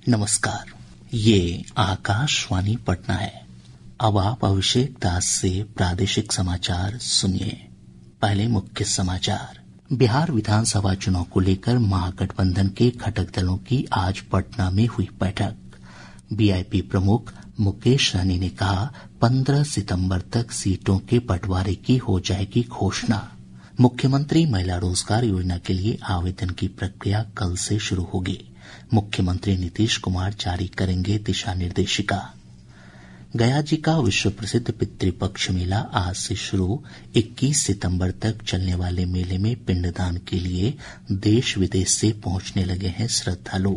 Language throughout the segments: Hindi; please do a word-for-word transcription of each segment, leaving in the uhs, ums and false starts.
नमस्कार, ये आकाशवाणी पटना है। अब आप अभिषेक दास से प्रादेशिक समाचार सुनिए। पहले मुख्य समाचार। बिहार विधानसभा चुनाव को लेकर महागठबंधन के घटक दलों की आज पटना में हुई बैठक। वीआईपी प्रमुख मुकेश सहनी ने कहा, पंद्रह सितंबर तक सीटों के बंटवारे की हो जाएगी घोषणा। मुख्यमंत्री महिला रोजगार योजना के लिए आवेदन की प्रक्रिया कल से शुरू होगी। मुख्यमंत्री नीतीश कुमार जारी करेंगे दिशा निर्देशिका। गया जी का विश्व प्रसिद्ध पितृपक्ष मेला आज से शुरू। इक्कीस सितंबर तक चलने वाले मेले में पिंडदान के लिए देश विदेश से पहुंचने लगे हैं श्रद्धालु।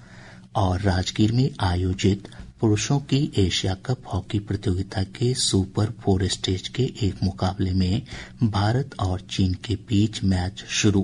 और राजगीर में आयोजित पुरुषों की एशिया कप हॉकी प्रतियोगिता के सुपर फोर स्टेज के एक मुकाबले में भारत और चीन के बीच मैच शुरू।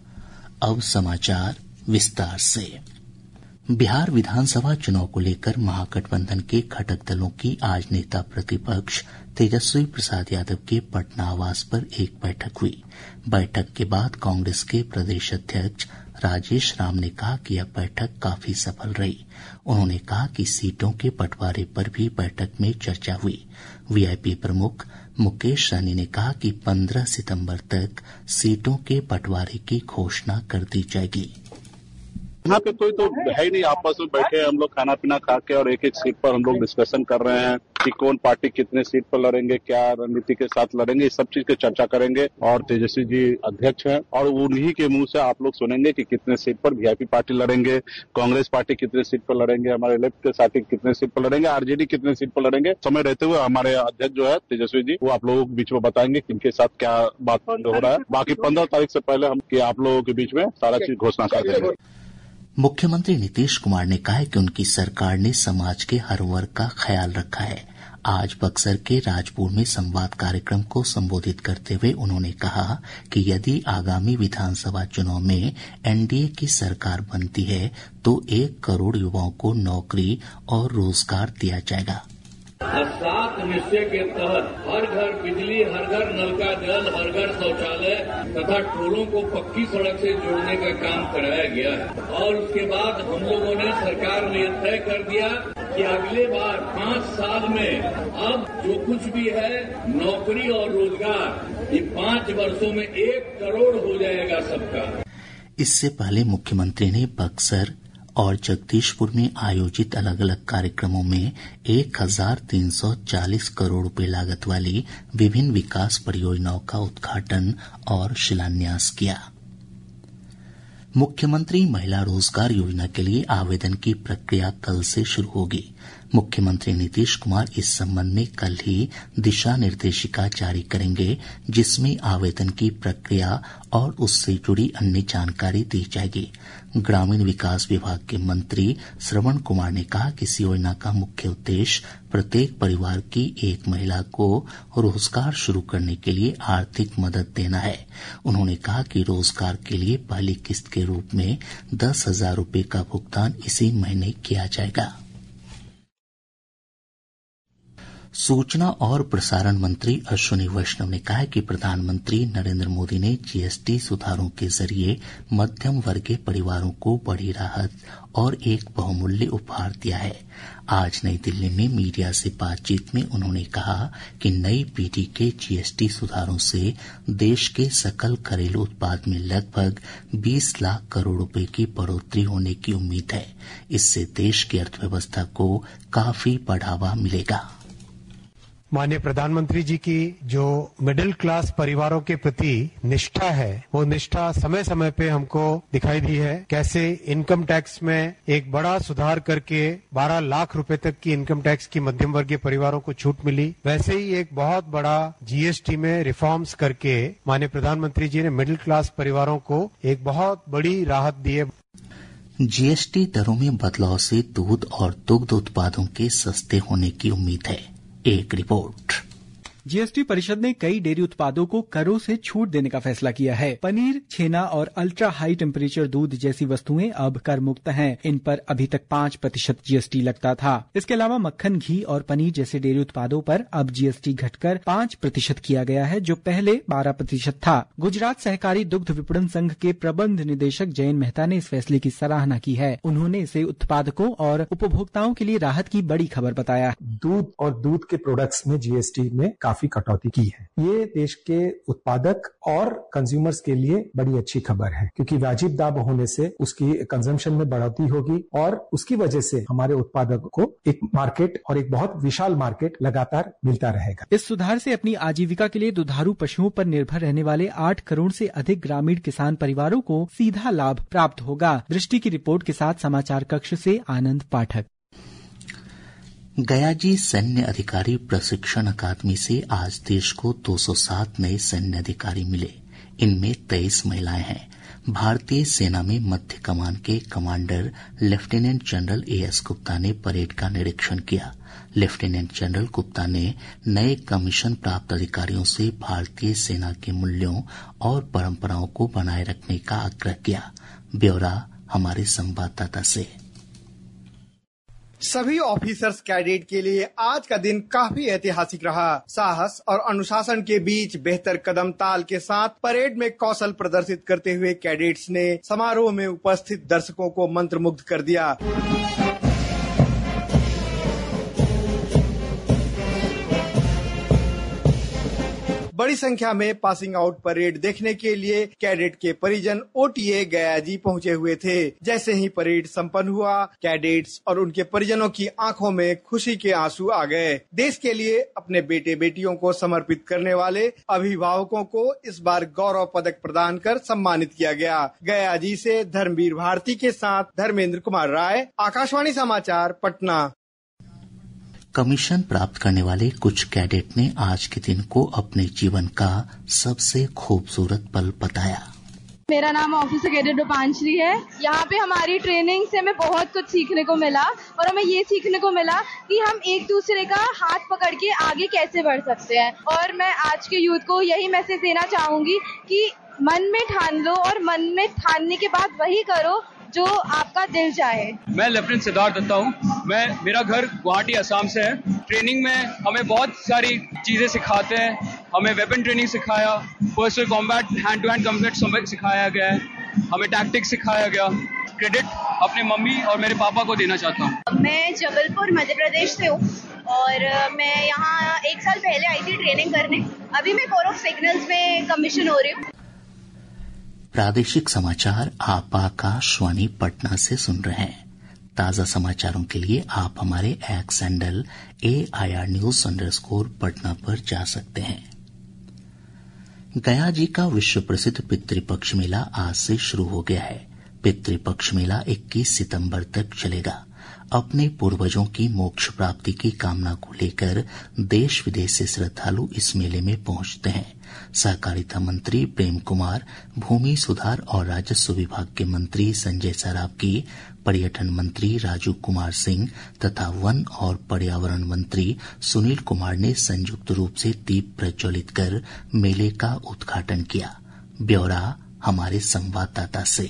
अब समाचार विस्तार से। बिहार विधानसभा चुनाव को लेकर महागठबंधन के घटक दलों की आज नेता प्रतिपक्ष तेजस्वी प्रसाद यादव के पटना आवास पर एक बैठक हुई। बैठक के बाद कांग्रेस के प्रदेश अध्यक्ष राजेश राम ने कहा कि यह बैठक काफी सफल रही। उन्होंने कहा कि सीटों के बंटवारे पर भी बैठक में चर्चा हुई। वीआईपी प्रमुख मुकेश सहनी ने कहा कि पंद्रह सितंबर तक सीटों के बंटवारे की घोषणा कर दी जाएगी। यहाँ पे कोई तो है ही नहीं, आपस में बैठे हम लोग खाना पीना खा के और एक एक सीट पर हम लोग डिस्कशन कर रहे हैं कि कौन पार्टी कितने सीट पर लड़ेंगे, क्या रणनीति के साथ लड़ेंगे, इस सब चीज की चर्चा करेंगे। और तेजस्वी जी अध्यक्ष हैं और उन्हीं के मुंह से आप लोग सुनेंगे कि कितने सीट पर वीआईपी पार्टी लड़ेंगे, कांग्रेस पार्टी कितने सीट पर लड़ेंगे, हमारे लेफ्ट के साथी कितने सीट पर लड़ेंगे, आरजेडी कितने सीट पर लड़ेंगे। समय रहते हुए हमारे अध्यक्ष जो है तेजस्वी जी वो आप लोगों के बीच में बताएंगे कि इनके साथ क्या बात हो रहा है। बाकी पंद्रह तारीख से पहले हम कि आप लोगों के बीच में सारा चीज घोषणा कर देंगे। मुख्यमंत्री नीतीश कुमार ने कहा है कि उनकी सरकार ने समाज के हर वर्ग का ख्याल रखा है। आज बक्सर के राजपुर में संवाद कार्यक्रम को संबोधित करते हुए उन्होंने कहा कि यदि आगामी विधानसभा चुनाव में एनडीए की सरकार बनती है तो एक करोड़ युवाओं को नौकरी और रोजगार दिया जाएगा। सात निश्चय के तहत हर घर बिजली, हर घर नल का जल, हर घर शौचालय तथा टोलों को पक्की सड़क से जोड़ने का काम कराया गया है। और उसके बाद हम लोगों ने सरकार में तय कर दिया कि अगले बार पांच साल में अब जो कुछ भी है नौकरी और रोजगार ये पांच वर्षों में एक करोड़ हो जाएगा सबका। इससे पहले मुख्यमंत्री ने बक्सर और जगदीशपुर में आयोजित अलग अलग कार्यक्रमों में एक हजार तीन सौ चालीस करोड़ रुपए लागत वाली विभिन्न विकास परियोजनाओं का उद्घाटन और शिलान्यास किया। मुख्यमंत्री महिला रोजगार योजना के लिए आवेदन की प्रक्रिया कल से शुरू होगी। मुख्यमंत्री नीतीश कुमार इस संबंध में कल ही दिशा निर्देशिका जारी करेंगे, जिसमें आवेदन की प्रक्रिया और उससे जुड़ी अन्य जानकारी दी जाएगी। ग्रामीण विकास विभाग के मंत्री श्रवण कुमार ने कहा कि इस योजना का मुख्य उद्देश्य प्रत्येक परिवार की एक महिला को रोजगार शुरू करने के लिए आर्थिक मदद देना है। उन्होंने कहा कि रोजगार के लिए पहली किस्त के रूप में दस हजार रूपये का भुगतान इसी महीने किया जाएगा। सूचना और प्रसारण मंत्री अश्विनी वैष्णव ने कहा है कि प्रधानमंत्री नरेंद्र मोदी ने जीएसटी सुधारों के जरिए मध्यम वर्गीय परिवारों को बड़ी राहत और एक बहुमूल्य उपहार दिया है। आज नई दिल्ली में मीडिया से बातचीत में उन्होंने कहा कि नई पीढ़ी के जीएसटी सुधारों से देश के सकल घरेलू उत्पाद में लगभग बीस लाख करोड़ रुपए की बढ़ोतरी होने की उम्मीद है। इससे देश की अर्थव्यवस्था को काफी बढ़ावा मिलेगा। माननीय प्रधानमंत्री जी की जो मिडिल क्लास परिवारों के प्रति निष्ठा है वो निष्ठा समय समय पे हमको दिखाई दी है। कैसे इनकम टैक्स में एक बड़ा सुधार करके बारह लाख रुपए तक की इनकम टैक्स की मध्यम वर्गीय परिवारों को छूट मिली, वैसे ही एक बहुत बड़ा जीएसटी में रिफॉर्म्स करके माननीय प्रधानमंत्री जी ने मिडिल क्लास परिवारों को एक बहुत बड़ी राहत दी है। जीएसटी दरों में बदलाव से दूध और दुग्ध उत्पादों के सस्ते होने की उम्मीद है। एक रिपोर्ट। जीएसटी परिषद ने कई डेयरी उत्पादों को करों से छूट देने का फैसला किया है। पनीर, छेना और अल्ट्रा हाई टेम्परेचर दूध जैसी वस्तुएं अब कर मुक्त हैं। इन पर अभी तक पाँच प्रतिशत जीएसटी लगता था। इसके अलावा मक्खन, घी और पनीर जैसे डेयरी उत्पादों पर अब जीएसटी घटकर पाँच प्रतिशत किया गया है, जो पहले बारह प्रतिशत था। गुजरात सहकारी दुग्ध विपणन संघ के प्रबंध निदेशक जयन मेहता ने इस फैसले की सराहना की है। उन्होंने इसे उत्पादकों और उपभोक्ताओं के लिए राहत की बड़ी खबर बताया। दूध और दूध के प्रोडक्ट्स में जीएसटी में काफी कटौती की है। ये देश के उत्पादक और कंज्यूमर्स के लिए बड़ी अच्छी खबर है, क्योंकि वाजिब दाम होने से उसकी कंजम्पशन में बढ़ोतरी होगी और उसकी वजह से हमारे उत्पादकों को एक मार्केट और एक बहुत विशाल मार्केट लगातार मिलता रहेगा। इस सुधार से अपनी आजीविका के लिए दुधारू पशुओं पर निर्भर रहने वाले आठ करोड़ से अधिक ग्रामीण किसान परिवारों को सीधा लाभ प्राप्त होगा। दृष्टि की रिपोर्ट के साथ समाचार कक्ष से आनंद पाठक। गयाजी सैन्य अधिकारी प्रशिक्षण अकादमी से आज देश को दो सौ सात नए सैन्य अधिकारी मिले। इनमें तेईस महिलाएं हैं। भारतीय सेना में मध्य कमान के commander lieutenant general A S Gupta ने परेड का निरीक्षण किया। लेफ्टिनेंट जनरल गुप्ता ने नए कमीशन प्राप्त अधिकारियों से भारतीय सेना के मूल्यों और परंपराओं को बनाए रखने का आग्रह किया। ब्यौरा हमारे संवाददाता से। सभी ऑफिसर्स कैडेट के लिए आज का दिन काफी ऐतिहासिक रहा। साहस और अनुशासन के बीच बेहतर कदम ताल के साथ परेड में कौशल प्रदर्शित करते हुए कैडेट्स ने समारोह में उपस्थित दर्शकों को मंत्रमुग्ध कर दिया। बड़ी संख्या में पासिंग आउट परेड देखने के लिए कैडेट के परिजन ओटीए गयाजी पहुंचे हुए थे। जैसे ही परेड संपन्न हुआ, कैडेट्स और उनके परिजनों की आंखों में खुशी के आंसू आ गए। देश के लिए अपने बेटे बेटियों को समर्पित करने वाले अभिभावकों को इस बार गौरव पदक प्रदान कर सम्मानित किया गया। गयाजी से धर्मवीर भारती के साथ धर्मेंद्र कुमार राय, आकाशवाणी समाचार, पटना। कमीशन प्राप्त करने वाले कुछ कैडेट ने आज के दिन को अपने जीवन का सबसे खूबसूरत पल बताया। मेरा नाम ऑफिसर कैडेट रूपांशरी है। यहाँ पे हमारी ट्रेनिंग से हमें बहुत कुछ सीखने को मिला और हमें ये सीखने को मिला कि हम एक दूसरे का हाथ पकड़ के आगे कैसे बढ़ सकते हैं। और मैं आज के यूथ को यही मैसेज देना चाहूंगी कि मन में ठान लो और मन में ठानने के बाद वही करो जो आपका दिल चाहे। मैं लेफ्टिनेंट सिद्धार्थ दत्ता हूँ। मैं मेरा घर गुवाहाटी असम से है। ट्रेनिंग में हमें बहुत सारी चीजें सिखाते हैं। हमें वेपन ट्रेनिंग सिखाया, personal combat, hand to hand combat सिखाया गया है, हमें टैक्टिक्स सिखाया गया। क्रेडिट अपने मम्मी और मेरे पापा को देना चाहता हूँ। मैं जबलपुर मध्य प्रदेश से हूँ और मैं यहाँ एक साल पहले आई थी ट्रेनिंग करने। अभी मैं कोर ऑफ सिग्नल्स में कमीशन हो रही हूँ। प्रादेशिक समाचार आप आकाशवाणी पटना से सुन रहे हैं। ताजा समाचारों के लिए आप हमारे X handle A I R news underscore Patna पर जा सकते हैं। गया जी का विश्व प्रसिद्ध पितृपक्ष मेला आज से शुरू हो गया है। पितृपक्ष मेला इक्कीस सितंबर तक चलेगा। अपने पूर्वजों की मोक्ष प्राप्ति की कामना को लेकर देश विदेश से श्रद्धालु इस मेले में पहुंचते हैं। सहकारिता मंत्री प्रेम कुमार, भूमि सुधार और राजस्व विभाग के मंत्री संजय सरावगी, पर्यटन मंत्री राजू कुमार सिंह तथा वन और पर्यावरण मंत्री सुनील कुमार ने संयुक्त रूप से दीप प्रज्वलित कर मेले का उद्घाटन किया। ब्यौरा हमारे संवाददाता से।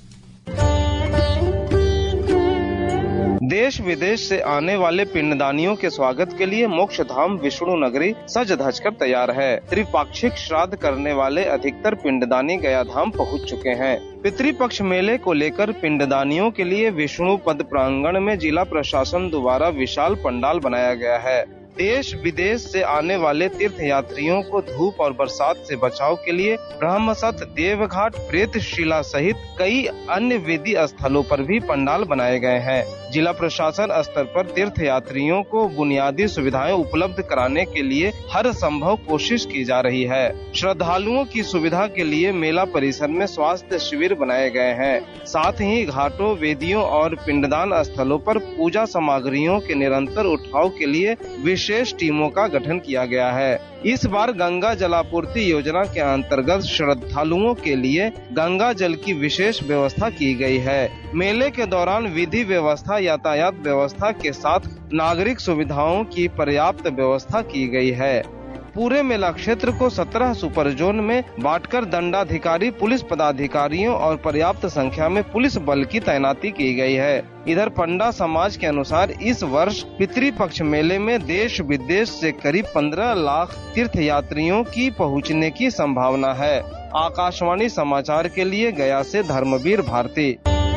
देश विदेश से आने वाले पिंडदानियों के स्वागत के लिए मोक्ष धाम विष्णु नगरी सज धज कर तैयार है। त्रिपाक्षिक श्राद्ध करने वाले अधिकतर पिंडदानी गया धाम पहुंच चुके हैं। पितृपक्ष मेले को लेकर पिंडदानियों के लिए विष्णु पद प्रांगण में जिला प्रशासन द्वारा विशाल पंडाल बनाया गया है। देश विदेश से आने वाले तीर्थ यात्रियों को धूप और बरसात से बचाव के लिए ब्रह्मसत, देवघाट, प्रेतशिला सहित कई अन्य विधि स्थलों पर भी पंडाल बनाए गए हैं। जिला प्रशासन स्तर पर तीर्थ यात्रियों को बुनियादी सुविधाएं उपलब्ध कराने के लिए हर संभव कोशिश की जा रही है। श्रद्धालुओं की सुविधा के लिए मेला परिसर में स्वास्थ्य शिविर बनाए गए हैं। साथ ही घाटों, वेदियों और पिंडदान स्थलों पर पूजा सामग्रियों के निरंतर उठाव के लिए विशेष टीमों का गठन किया गया है। इस बार गंगा जलापूर्ति योजना के अंतर्गत श्रद्धालुओं के लिए गंगा जल की विशेष व्यवस्था की गई है। मेले के दौरान विधि व्यवस्था, यातायात व्यवस्था के साथ नागरिक सुविधाओं की पर्याप्त व्यवस्था की गई है। पूरे मेला क्षेत्र को सत्रह सुपर जोन में बांटकर दंडाधिकारी, पुलिस पदाधिकारियों और पर्याप्त संख्या में पुलिस बल की तैनाती की गई है। इधर पंडा समाज के अनुसार इस वर्ष पितृपक्ष मेले में देश विदेश से करीब पंद्रह लाख तीर्थ यात्रियों की पहुंचने की संभावना है। आकाशवाणी समाचार के लिए गया से धर्मवीर भारती।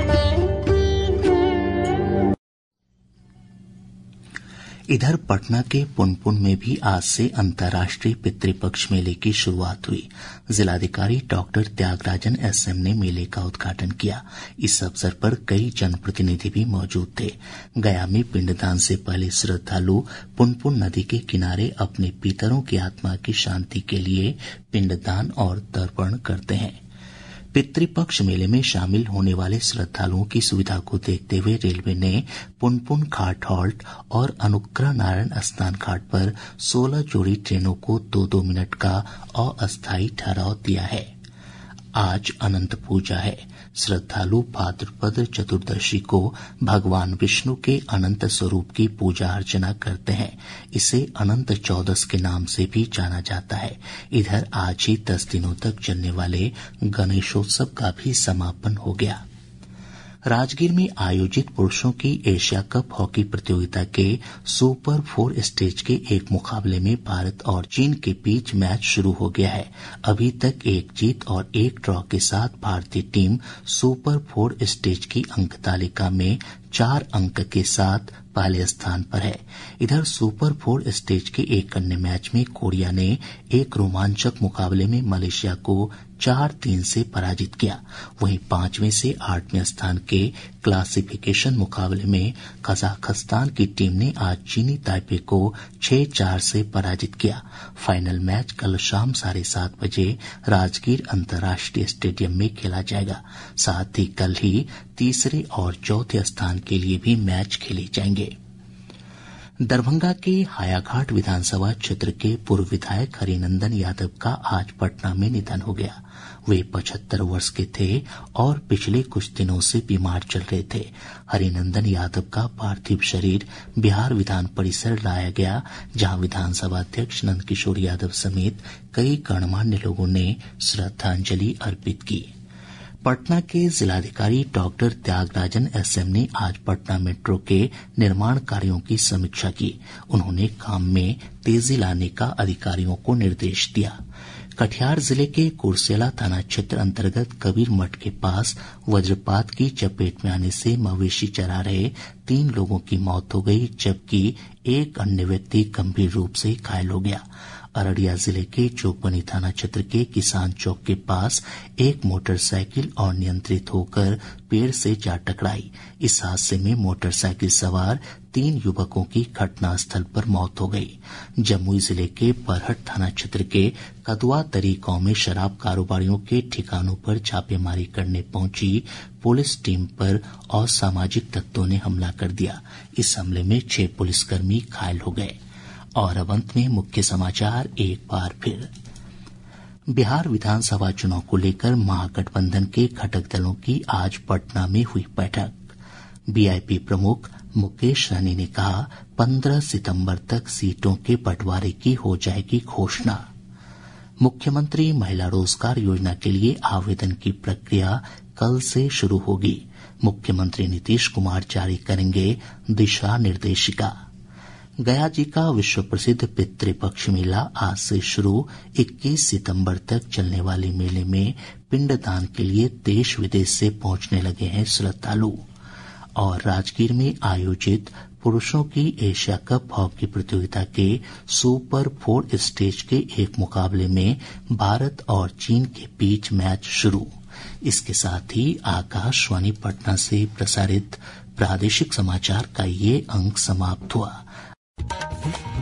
इधर पटना के पुनपुन में भी आज से अंतर्राष्ट्रीय पितृपक्ष मेले की शुरुआत हुई। जिलाधिकारी डॉक्टर त्यागराजन एस एम ने मेले का उद्घाटन किया। इस अवसर पर कई जनप्रतिनिधि भी मौजूद थे। गया में पिंडदान से पहले श्रद्धालु पुनपुन नदी के किनारे अपने पितरों की आत्मा की शांति के लिए पिंडदान और तर्पण करते हैं। पितृपक्ष मेले में शामिल होने वाले श्रद्धालुओं की सुविधा को देखते हुए रेलवे ने पुनपुन घाट हॉल्ट और अनुग्रह नारायण स्नान घाट पर सोलह जोड़ी ट्रेनों को दो दो मिनट का अस्थायी ठहराव दिया है। आज अनंत पूजा है। श्रद्धालु भाद्रपद चतुर्दशी को भगवान विष्णु के अनंत स्वरूप की पूजा अर्चना करते हैं। इसे अनंत चौदस के नाम से भी जाना जाता है। इधर आज ही दस दिनों तक चलने वाले गणेशोत्सव का भी समापन हो गया। राजगीर में आयोजित पुरुषों की एशिया कप हॉकी प्रतियोगिता के सुपर फोर स्टेज के एक मुकाबले में भारत और चीन के बीच मैच शुरू हो गया है। अभी तक एक जीत और एक ड्रॉ के साथ भारतीय टीम सुपर फोर स्टेज की अंक तालिका में चार अंक के साथ पहले स्थान पर है। इधर सुपर फोर स्टेज के एक अन्य मैच में कोरिया ने एक रोमांचक मुकाबले में मलेशिया को चार तीन से पराजित किया। वहीं पांचवें से आठवें स्थान के क्लासिफिकेशन मुकाबले में कजाकिस्तान की टीम ने आज चीनी ताइपे को छह चार से पराजित किया। फाइनल मैच कल शाम साढ़े सात बजे राजगीर अंतर्राष्ट्रीय स्टेडियम में खेला जाएगा। साथ ही कल ही तीसरे और चौथे स्थान के लिए भी मैच खेले जाएंगे। दरभंगा के हायाघाट विधानसभा क्षेत्र के पूर्व विधायक हरिनंदन यादव का आज पटना में निधन हो गया। वे पचहत्तर वर्ष के थे और पिछले कुछ दिनों से बीमार चल रहे थे। हरिनंदन यादव का पार्थिव शरीर बिहार विधान परिसर लाया गया, जहां विधानसभा अध्यक्ष नंदकिशोर यादव समेत कई गणमान्य लोगों ने श्रद्धांजलि अर्पित की। पटना के जिलाधिकारी डॉक्टर त्यागराजन एस एम ने आज पटना मेट्रो के निर्माण कार्यों की समीक्षा की। उन्होंने काम में तेजी लाने का अधिकारियों को निर्देश दिया। कटिहार जिले के कुर्सेला थाना क्षेत्र अंतर्गत कबीर मठ के पास वज्रपात की चपेट में आने से मवेशी चरा रहे तीन लोगों की मौत हो गई, जबकि एक अन्य व्यक्ति गंभीर रूप से घायल हो गया। अररिया जिले के चोपनी थाना क्षेत्र के किसान चौक के पास एक मोटरसाइकिल अनियंत्रित होकर पेड़ से जा टकराई। इस हादसे में मोटरसाइकिल सवार तीन युवकों की घटनास्थल पर मौत हो गई। जमुई जिले के बरहट थाना क्षेत्र के कदवा तरी गांव में शराब कारोबारियों के ठिकानों पर छापेमारी करने पहुंची पुलिस टीम पर असामाजिक तत्वों ने हमला कर दिया। इस हमले में छह पुलिसकर्मी घायल हो गए। और अब अंत में मुख्य समाचार एक बार फिर। बिहार विधानसभा चुनाव को लेकर महागठबंधन के घटक दलों की आज पटना में हुई बैठक। बीआईपी प्रमुख मुकेश सहनी ने कहा, पंद्रह सितंबर तक सीटों के बंटवारे की हो जाएगी घोषणा। मुख्यमंत्री महिला रोजगार योजना के लिए आवेदन की प्रक्रिया कल से शुरू होगी। मुख्यमंत्री नीतीश कुमार जारी करेंगे दिशा निर्देशिका। गया जी का विश्व प्रसिद्ध पितृपक्ष मेला आज से शुरू। इक्कीस सितंबर तक चलने वाले मेले में पिंडदान के लिए देश विदेश से पहुंचने लगे हैं श्रद्धालु। और राजगीर में आयोजित पुरुषों की एशिया कप हॉकी प्रतियोगिता के सुपर फोर स्टेज के एक मुकाबले में भारत और चीन के बीच मैच शुरू। इसके साथ ही आकाशवाणी पटना से प्रसारित प्रादेशिक समाचार का ये अंक समाप्त हुआ।